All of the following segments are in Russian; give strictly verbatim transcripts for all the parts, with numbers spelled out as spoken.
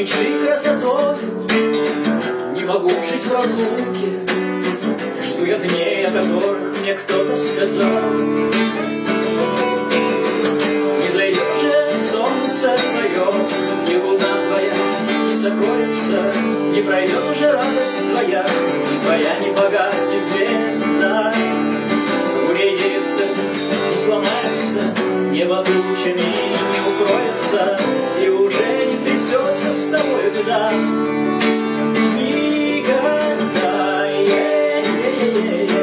мечты красотой. Не могу жить в разлуке, жду я дней, о которых мне кто-то сказал. Не зайдет же солнце твое, и луна твоя не закроется, не пройдет уже радость твоя, и твоя не погаснет звезда. Уедется, не сломается, небо тучами не укроется, и уже не стрясется с тобой беда. Никогда, е-е-е-е,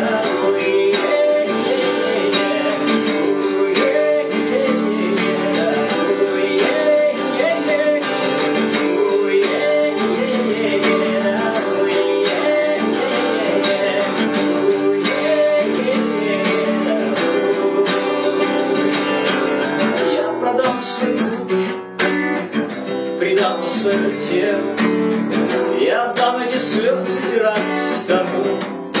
предам свое тело, я отдам эти слезы и радость тому,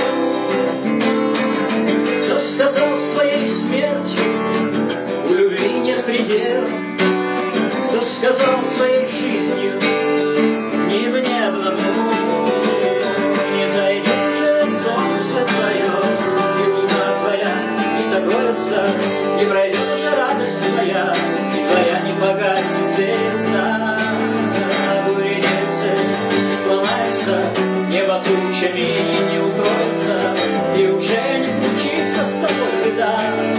кто сказал своей смертью, у любви нет предела, кто сказал своей жизнью, не мне одному. Не зайдет же солнце твое, и луна твоя не закроется, не пройдет же радость твоя, и твоя не погаснет звезда. Небо тучами не укроется, и уже не случится с тобой беда.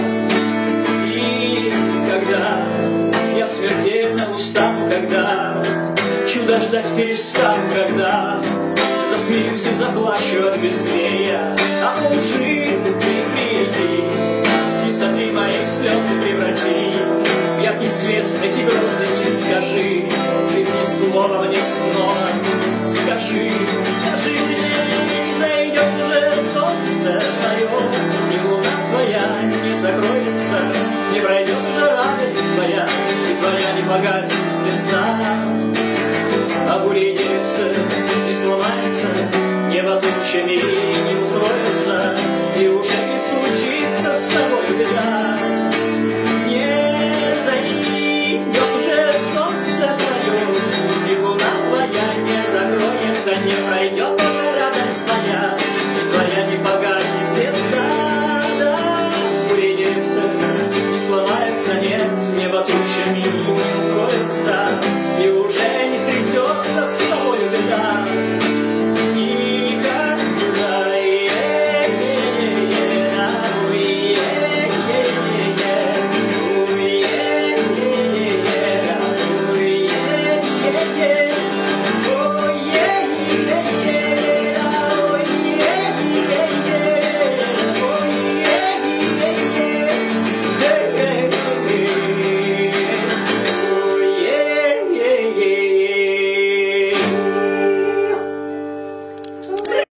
И когда я смертельно устану, когда чудо ждать перестану, когда засмеюсь и заплачу от безверия, от лжи прикрити, и сотри мои слезы преврати в яркий свет, эти грозы не скажи, жизни слова мне снова скажи, скажи мне, не зайдет же солнце твое, и луна твоя не закроется, не пройдет же радость твоя, и твоя не погаснет звезда. А буря едется и сломается, небо тучами не